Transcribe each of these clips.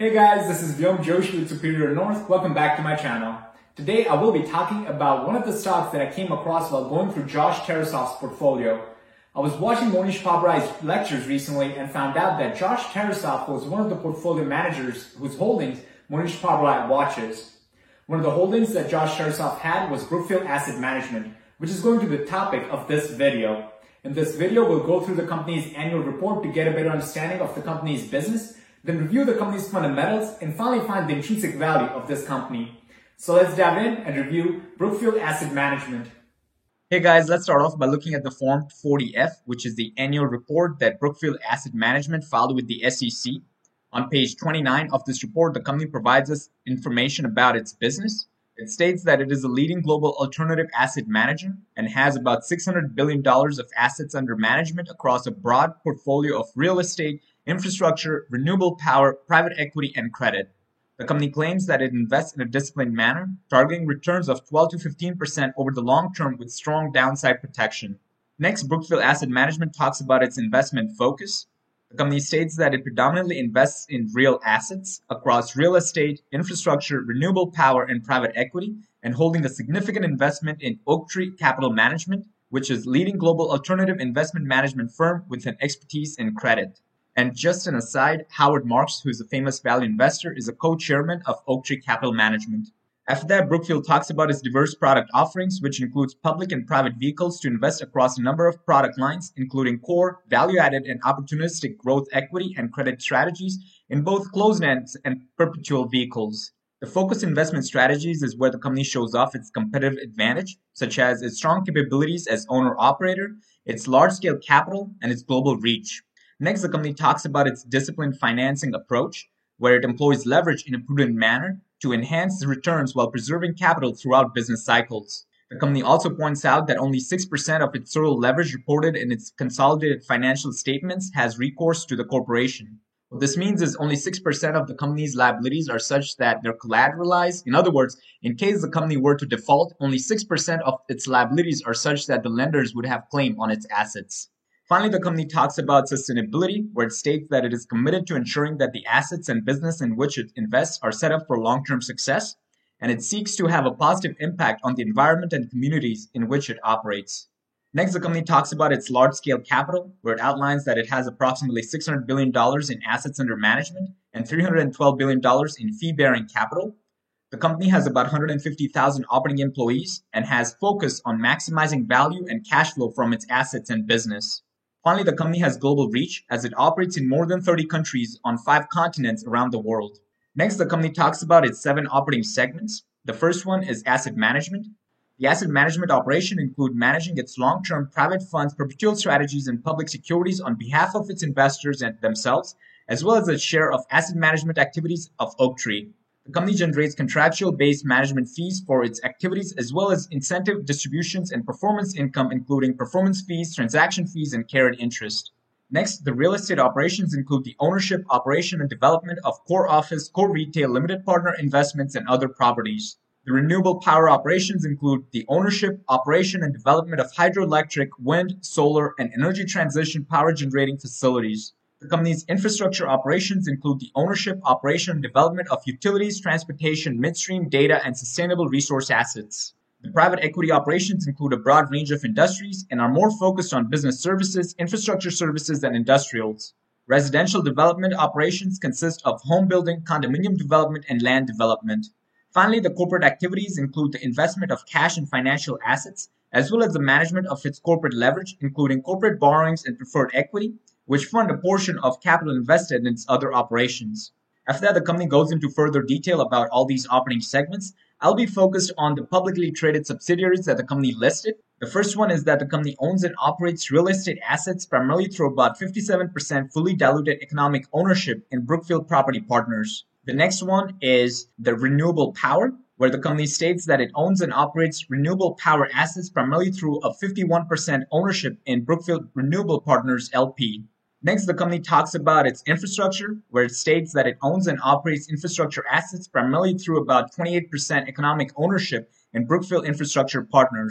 Hey guys, this is Vyom Joshi with Superior North. Welcome back to my channel. Today I will be talking about one of the stocks that I came across while going through Josh Tarasoff's portfolio. I was watching Mohnish Pabrai's lectures recently and found out that Josh Tarasoff was one of the portfolio managers whose holdings Mohnish Pabrai watches. One of the holdings that Josh Tarasoff had was Brookfield Asset Management, which is going to be the topic of this video. In this video, we'll go through the company's annual report to get a better understanding of the company's business, then review the company's fundamentals, and finally find the intrinsic value of this company. So let's dive in and review Brookfield Asset Management. Hey guys, let's start off by looking at the Form 40F, which is the annual report that Brookfield Asset Management filed with the SEC. On page 29 of this report, the company provides us information about its business. It states that it is a leading global alternative asset manager and has about $600 billion of assets under management across a broad portfolio of real estate, infrastructure, renewable power, private equity, and credit. The company claims that it invests in a disciplined manner, targeting returns of 12 to 15% over the long term with strong downside protection. Next, Brookfield Asset Management talks about its investment focus. The company states that it predominantly invests in real assets across real estate, infrastructure, renewable power, and private equity, and holding a significant investment in Oaktree Capital Management, which is a leading global alternative investment management firm with an expertise in credit. And just an aside, Howard Marks, who is a famous value investor, is a co-chairman of Oaktree Capital Management. After that, Brookfield talks about its diverse product offerings, which includes public and private vehicles to invest across a number of product lines, including core, value-added, and opportunistic growth equity and credit strategies in both closed-end and perpetual vehicles. The focused investment strategies is where the company shows off its competitive advantage, such as its strong capabilities as owner-operator, its large-scale capital, and its global reach. Next, the company talks about its disciplined financing approach, where it employs leverage in a prudent manner to enhance the returns while preserving capital throughout business cycles. The company also points out that only 6% of its total leverage reported in its consolidated financial statements has recourse to the corporation. What this means is only 6% of the company's liabilities are such that they're collateralized. In other words, in case the company were to default, only 6% of its liabilities are such that the lenders would have claim on its assets. Finally, the company talks about sustainability, where it states that it is committed to ensuring that the assets and business in which it invests are set up for long-term success, and it seeks to have a positive impact on the environment and communities in which it operates. Next, the company talks about its large-scale capital, where it outlines that it has approximately $600 billion in assets under management and $312 billion in fee-bearing capital. The company has about 150,000 operating employees and has focused on maximizing value and cash flow from its assets and business. Finally, the company has global reach as it operates in more than 30 countries on 5 continents around the world. Next, the company talks about its 7 operating segments. The first one is asset management. The asset management operation includes managing its long-term private funds, perpetual strategies, and public securities on behalf of its investors and themselves, as well as its share of asset management activities of Oaktree. The company generates contractual-based management fees for its activities as well as incentive distributions and performance income, including performance fees, transaction fees, and carried interest. Next, the real estate operations include the ownership, operation, and development of core office, core retail, limited partner investments, and other properties. The renewable power operations include the ownership, operation, and development of hydroelectric, wind, solar, and energy transition power generating facilities. The company's infrastructure operations include the ownership, operation, and development of utilities, transportation, midstream, data, and sustainable resource assets. The private equity operations include a broad range of industries and are more focused on business services, infrastructure services, and industrials. Residential development operations consist of home building, condominium development, and land development. Finally, the corporate activities include the investment of cash and financial assets, as well as the management of its corporate leverage, including corporate borrowings and preferred equity, which fund a portion of capital invested in its other operations. After that, the company goes into further detail about all these operating segments. I'll be focused on the publicly traded subsidiaries that the company listed. The first one is that the company owns and operates real estate assets primarily through about 57% fully diluted economic ownership in Brookfield Property Partners. The next one is the renewable power, where the company states that it owns and operates renewable power assets primarily through a 51% ownership in Brookfield Renewable Partners LP. Next, the company talks about its infrastructure, where it states that it owns and operates infrastructure assets primarily through about 28% economic ownership in Brookfield Infrastructure Partners.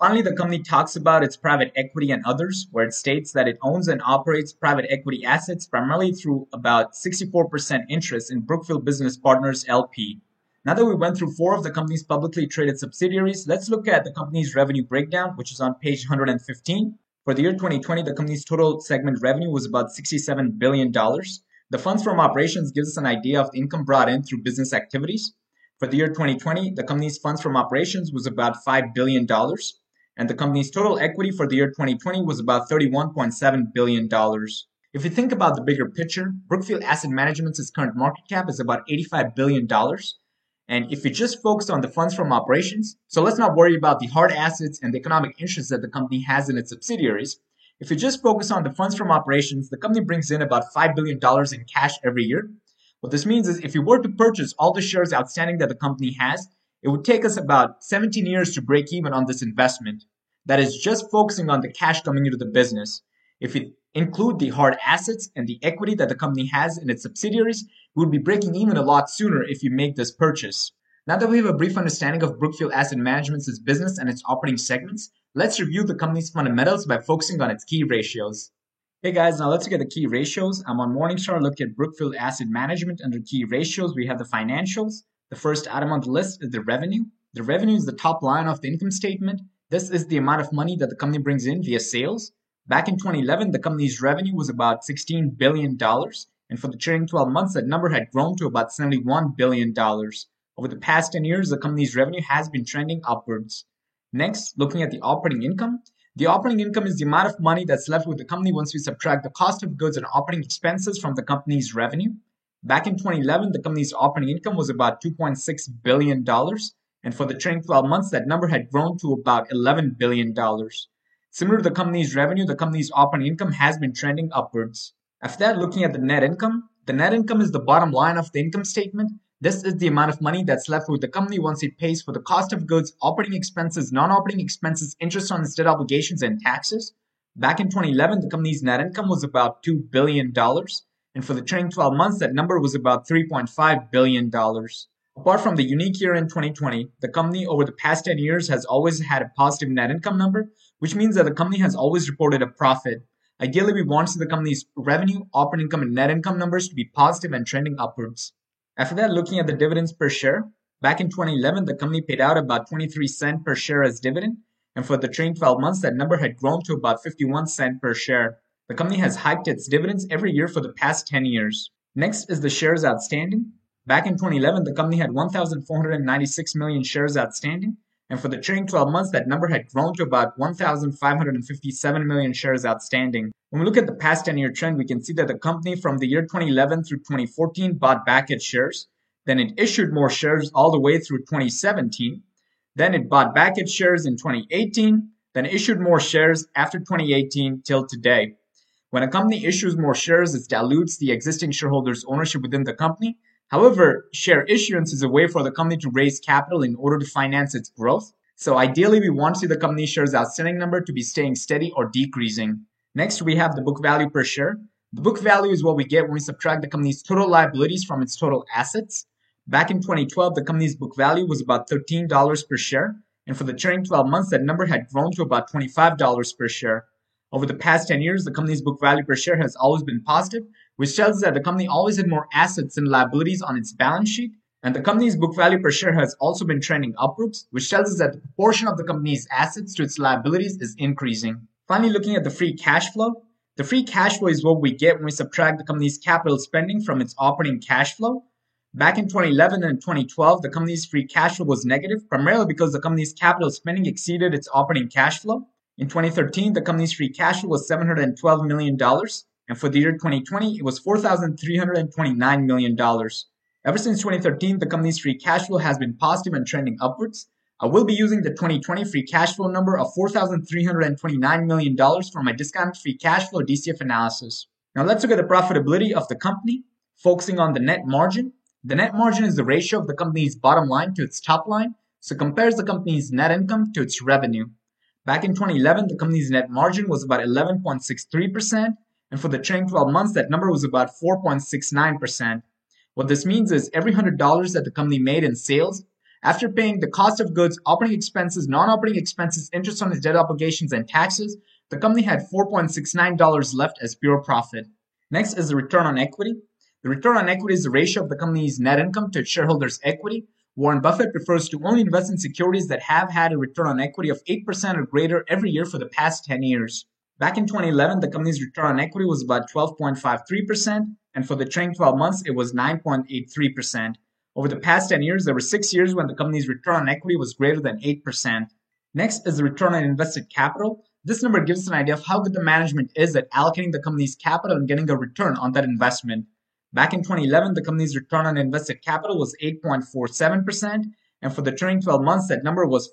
Finally, the company talks about its private equity and others, where it states that it owns and operates private equity assets primarily through about 64% interest in Brookfield Business Partners LP. Now that we went through 4 of the company's publicly traded subsidiaries, let's look at the company's revenue breakdown, which is on page 115. For the year 2020, the company's total segment revenue was about $67 billion. The funds from operations gives us an idea of the income brought in through business activities. For the year 2020, the company's funds from operations was about $5 billion. And the company's total equity for the year 2020 was about $31.7 billion. If you think about the bigger picture, Brookfield Asset Management's current market cap is about $85 billion. And if you just focus on the funds from operations, so let's not worry about the hard assets and the economic interests that the company has in its subsidiaries. If you just focus on the funds from operations, the company brings in about $5 billion in cash every year. What this means is if you were to purchase all the shares outstanding that the company has, it would take us about 17 years to break even on this investment. That is just focusing on the cash coming into the business. If you include the hard assets and the equity that the company has in its subsidiaries, we would be breaking even a lot sooner if you make this purchase. Now that we have a brief understanding of Brookfield Asset Management's business and its operating segments, let's review the company's fundamentals by focusing on its key ratios. Hey guys, now let's look at the key ratios. I'm on Morningstar. Look at Brookfield Asset Management. Under key ratios, we have the financials. The first item on the list is the revenue. The revenue is the top line of the income statement. This is the amount of money that the company brings in via sales. Back in 2011, the company's revenue was about $16 billion. And for the trailing 12 months, that number had grown to about $71 billion. Over the past 10 years, the company's revenue has been trending upwards. Next, looking at the operating income. The operating income is the amount of money that's left with the company once we subtract the cost of goods and operating expenses from the company's revenue. Back in 2011, the company's operating income was about $2.6 billion. And for the trailing 12 months, that number had grown to about $11 billion. Similar to the company's revenue, the company's operating income has been trending upwards. After that, looking at the net income is the bottom line of the income statement. This is the amount of money that's left with the company once it pays for the cost of goods, operating expenses, non-operating expenses, interest on its debt obligations, and taxes. Back in 2011, the company's net income was about $2 billion. And for the trailing 12 months, that number was about $3.5 billion. Apart from the unique year in 2020, the company over the past 10 years has always had a positive net income number, which means that the company has always reported a profit. Ideally, we want to see the company's revenue, operating income, and net income numbers to be positive and trending upwards. After that, looking at the dividends per share, back in 2011, the company paid out about 23 cents per share as dividend, and for the trailing 12 months, that number had grown to about 51 cents per share. The company has hiked its dividends every year for the past 10 years. Next is the shares outstanding. Back in 2011, the company had 1,496 million shares outstanding, and for the trailing 12 months, that number had grown to about 1,557 million shares outstanding. When we look at the past 10-year trend, we can see that the company from the year 2011 through 2014 bought back its shares. Then it issued more shares all the way through 2017. Then it bought back its shares in 2018, then issued more shares after 2018 till today. When a company issues more shares, it dilutes the existing shareholders' ownership within the company. However, share issuance is a way for the company to raise capital in order to finance its growth. So ideally, we want to see the company's shares outstanding number to be staying steady or decreasing. Next, we have the book value per share. The book value is what we get when we subtract the company's total liabilities from its total assets. Back in 2012, the company's book value was about $13 per share. And for the trailing 12 months, that number had grown to about $25 per share. Over the past 10 years, the company's book value per share has always been positive, which tells us that the company always had more assets than liabilities on its balance sheet. And the company's book value per share has also been trending upwards, which tells us that the proportion of the company's assets to its liabilities is increasing. Finally, looking at the free cash flow. The free cash flow is what we get when we subtract the company's capital spending from its operating cash flow. Back in 2011 and 2012, the company's free cash flow was negative, primarily because the company's capital spending exceeded its operating cash flow. In 2013, the company's free cash flow was $712 million, and for the year 2020, it was $4,329 million. Ever since 2013, the company's free cash flow has been positive and trending upwards. I will be using the 2020 free cash flow number of $4,329 million for my discounted free cash flow DCF analysis. Now let's look at the profitability of the company, focusing on the net margin. The net margin is the ratio of the company's bottom line to its top line, so it compares the company's net income to its revenue. Back in 2011, the company's net margin was about 11.63%, and for the trailing 12 months, that number was about 4.69%. What this means is every $100 that the company made in sales, After paying the cost of goods, operating expenses, non-operating expenses, interest on its debt obligations, and taxes, the company had $4.69 left as pure profit. Next is the return on equity. The return on equity is the ratio of the company's net income to its shareholders' equity. Warren Buffett prefers to only invest in securities that have had a return on equity of 8% or greater every year for the past 10 years. Back in 2011, the company's return on equity was about 12.53%, and for the trailing 12 months, it was 9.83%. Over the past 10 years, there were 6 years when the company's return on equity was greater than 8%. Next is the return on invested capital. This number gives us an idea of how good the management is at allocating the company's capital and getting a return on that investment. Back in 2011, the company's return on invested capital was 8.47%, and for the trailing 12 months, that number was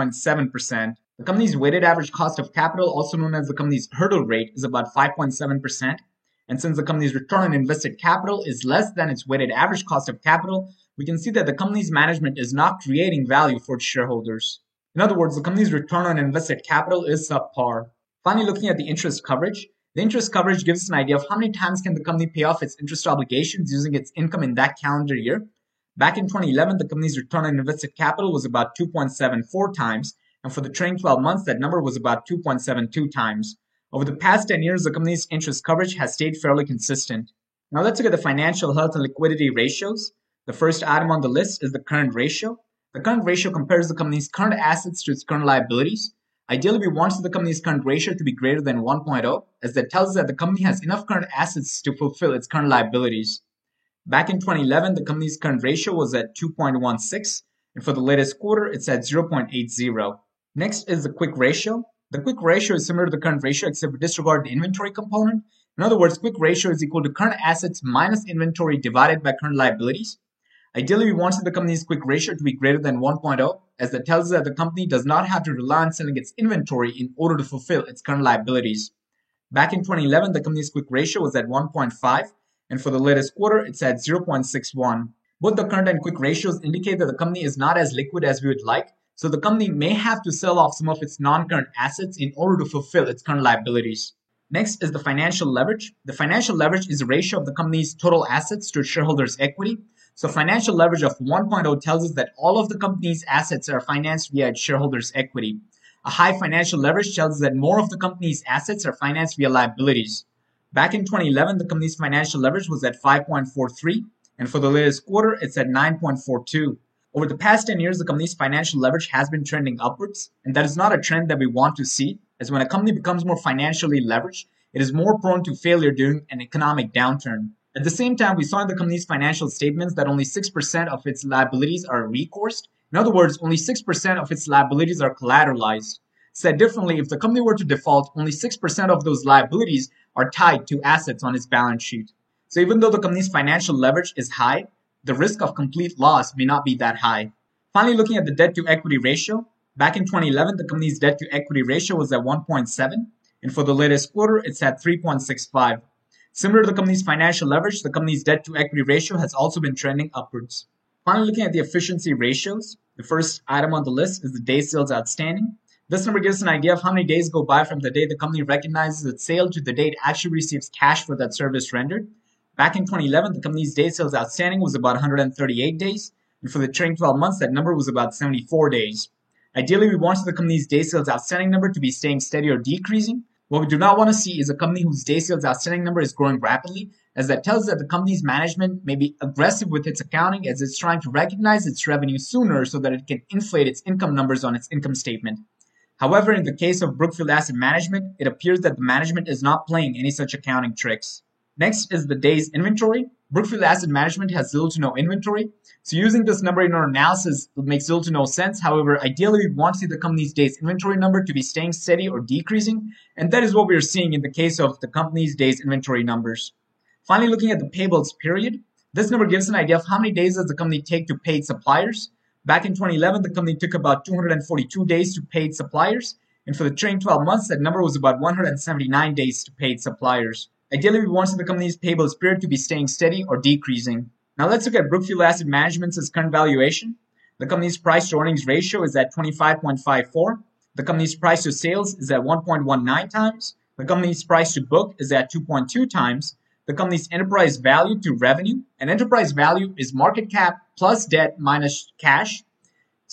4.7%. The company's weighted average cost of capital, also known as the company's hurdle rate, is about 5.7%. And since the company's return on invested capital is less than its weighted average cost of capital, we can see that the company's management is not creating value for its shareholders. In other words, the company's return on invested capital is subpar. Finally, looking at the interest coverage. The interest coverage gives us an idea of how many times can the company pay off its interest obligations using its income in that calendar year. Back in 2011, the company's return on invested capital was about 2.74 times, and for the trailing 12 months, that number was about 2.72 times. Over the past 10 years, the company's interest coverage has stayed fairly consistent. Now let's look at the financial health and liquidity ratios. The first item on the list is the current ratio. The current ratio compares the company's current assets to its current liabilities. Ideally, we want the company's current ratio to be greater than 1.0, as that tells us that the company has enough current assets to fulfill its current liabilities. Back in 2011, the company's current ratio was at 2.16, and for the latest quarter, it's at 0.80. Next is the quick ratio. The quick ratio is similar to the current ratio except we disregard the inventory component. In other words, quick ratio is equal to current assets minus inventory divided by current liabilities. Ideally, we want the company's quick ratio to be greater than 1.0, as that tells us that the company does not have to rely on selling its inventory in order to fulfill its current liabilities. Back in 2011, the company's quick ratio was at 1.5, and for the latest quarter, it's at 0.61. Both the current and quick ratios indicate that the company is not as liquid as we would like, so the company may have to sell off some of its non-current assets in order to fulfill its current liabilities. Next is the financial leverage. The financial leverage is the ratio of the company's total assets to its shareholders' equity. So financial leverage of 1.0 tells us that all of the company's assets are financed via its shareholders' equity. A high financial leverage tells us that more of the company's assets are financed via liabilities. Back in 2011, the company's financial leverage was at 5.43, and for the latest quarter, it's at 9.42. Over the past 10 years, the company's financial leverage has been trending upwards, and that is not a trend that we want to see, as when a company becomes more financially leveraged, it is more prone to failure during an economic downturn. At the same time, we saw in the company's financial statements that only 6% of its liabilities are recourse. In other words, only 6% of its liabilities are collateralized. Said differently, if the company were to default, only 6% of those liabilities are tied to assets on its balance sheet. So even though the company's financial leverage is high, the risk of complete loss may not be that high. Finally, looking at the debt-to-equity ratio, back in 2011, the company's debt-to-equity ratio was at 1.7, and for the latest quarter, it's at 3.65. Similar to the company's financial leverage, the company's debt-to-equity ratio has also been trending upwards. Finally, looking at the efficiency ratios, the first item on the list is the days sales outstanding. This number gives us an idea of how many days go by from the day the company recognizes its sale to the day it actually receives cash for that service rendered. Back in 2011, the company's days sales outstanding was about 138 days, and for the trailing 12 months, that number was about 74 days. Ideally, we want the company's days sales outstanding number to be staying steady or decreasing. What we do not want to see is a company whose days sales outstanding number is growing rapidly, as that tells us that the company's management may be aggressive with its accounting as it's trying to recognize its revenue sooner so that it can inflate its income numbers on its income statement. However, in the case of Brookfield Asset Management, it appears that the management is not playing any such accounting tricks. Next is the days inventory. Brookfield Asset Management has little to no inventory, so using this number in our analysis makes little to no sense. However, ideally, we want to see the company's days inventory number to be staying steady or decreasing, and that is what we are seeing in the case of the company's days inventory numbers. Finally, looking at the payables period, this number gives an idea of how many days does the company take to pay its suppliers. Back in 2011, the company took about 242 days to pay its suppliers, and for the trailing 12 months, that number was about 179 days to pay its suppliers. Ideally, we want the company's payables period to be staying steady or decreasing. Now let's look at Brookfield Asset Management's current valuation. The company's price to earnings ratio is at 25.54. The company's price to sales is at 1.19 times. The company's price to book is at 2.2 times. The company's enterprise value to revenue, and enterprise value is market cap plus debt minus cash.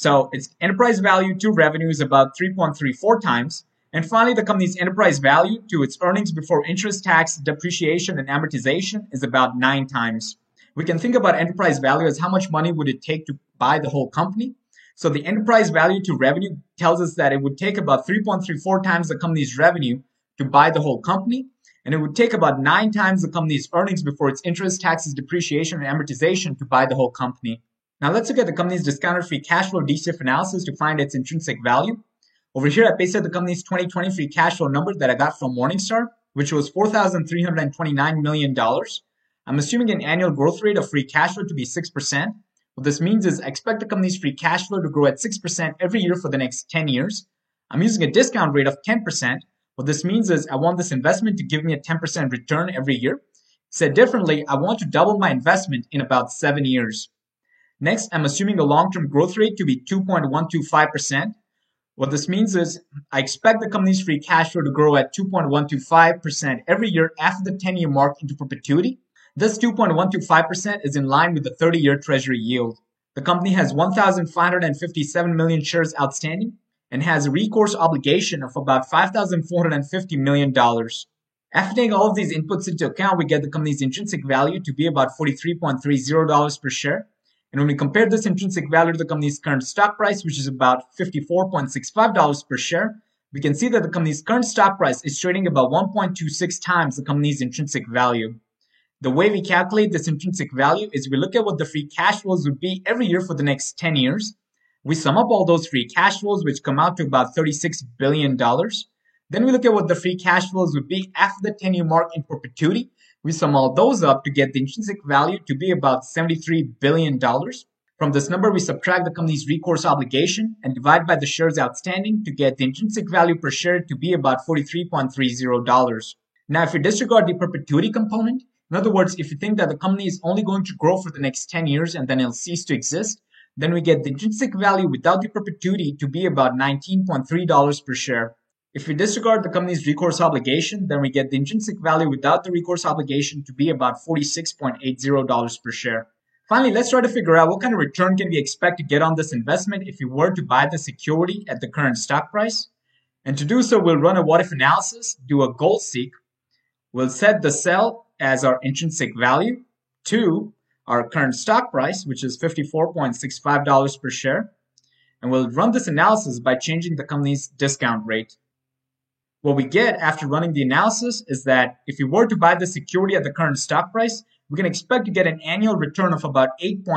So its enterprise value to revenue is about 3.34 times. And finally, the company's enterprise value to its earnings before interest, tax, depreciation, and amortization is about 9 times. We can think about enterprise value as how much money would it take to buy the whole company. So the enterprise value to revenue tells us that it would take about 3.34 times the company's revenue to buy the whole company. And it would take about 9 times the company's earnings before its interest, taxes, depreciation, and amortization to buy the whole company. Now let's look at the company's discounted free cash flow DCF analysis to find its intrinsic value. Over here, I pasted the company's 2020 free cash flow number that I got from Morningstar, which was $4,329 million. I'm assuming an annual growth rate of free cash flow to be 6%. What this means is I expect the company's free cash flow to grow at 6% every year for the next 10 years. I'm using a discount rate of 10%. What this means is I want this investment to give me a 10% return every year. Said differently, I want to double my investment in about 7 years. Next, I'm assuming a long-term growth rate to be 2.125%. What this means is I expect the company's free cash flow to grow at 2.125% every year after the 10-year mark into perpetuity. This 2.125% is in line with the 30-year Treasury yield. The company has 1,557 million shares outstanding and has a recourse obligation of about $5,450 million. After taking all of these inputs into account, we get the company's intrinsic value to be about $43.30 per share. And when we compare this intrinsic value to the company's current stock price, which is about $54.65 per share, we can see that the company's current stock price is trading about 1.26 times the company's intrinsic value. The way we calculate this intrinsic value is we look at what the free cash flows would be every year for the next 10 years. We sum up all those free cash flows, which come out to about $36 billion. Then we look at what the free cash flows would be after the 10-year mark in perpetuity. We sum all those up to get the intrinsic value to be about $73 billion. From this number, we subtract the company's recourse obligation and divide by the shares outstanding to get the intrinsic value per share to be about $43.30. Now, if we disregard the perpetuity component, in other words, if you think that the company is only going to grow for the next 10 years and then it'll cease to exist, then we get the intrinsic value without the perpetuity to be about $19.3 per share. If we disregard the company's recourse obligation, then we get the intrinsic value without the recourse obligation to be about $46.80 per share. Finally, let's try to figure out what kind of return can we expect to get on this investment if we were to buy the security at the current stock price. And to do so, we'll run a what-if analysis, do a goal seek. We'll set the sell as our intrinsic value to our current stock price, which is $54.65 per share. And we'll run this analysis by changing the company's discount rate. What we get after running the analysis is that if we were to buy the security at the current stock price, we can expect to get an annual return of about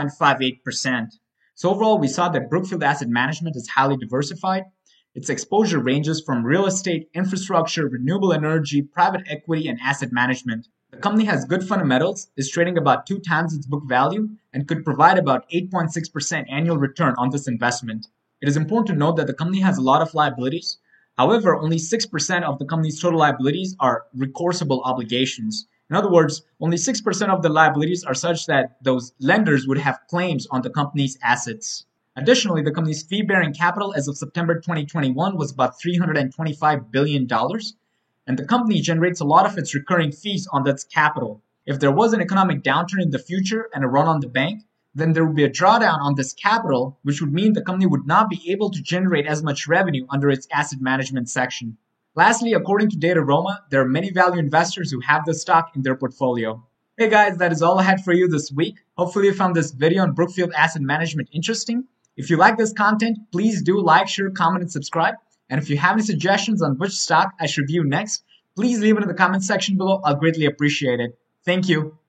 8.58%. So overall, we saw that Brookfield Asset Management is highly diversified. Its exposure ranges from real estate, infrastructure, renewable energy, private equity, and asset management. The company has good fundamentals, is trading about 2 times its book value, and could provide about 8.6% annual return on this investment. It is important to note that the company has a lot of liabilities. However, only 6% of the company's total liabilities are recourseable obligations. In other words, only 6% of the liabilities are such that those lenders would have claims on the company's assets. Additionally, the company's fee-bearing capital as of September 2021 was about $325 billion, and the company generates a lot of its recurring fees on that capital. If there was an economic downturn in the future and a run on the bank, then there would be a drawdown on this capital, which would mean the company would not be able to generate as much revenue under its asset management section. Lastly, according to Dataroma, there are many value investors who have this stock in their portfolio. Hey guys, that is all I had for you this week. Hopefully you found this video on Brookfield Asset Management interesting. If you like this content, please do like, share, comment, and subscribe. And if you have any suggestions on which stock I should review next, please leave it in the comment section below. I'll greatly appreciate it. Thank you.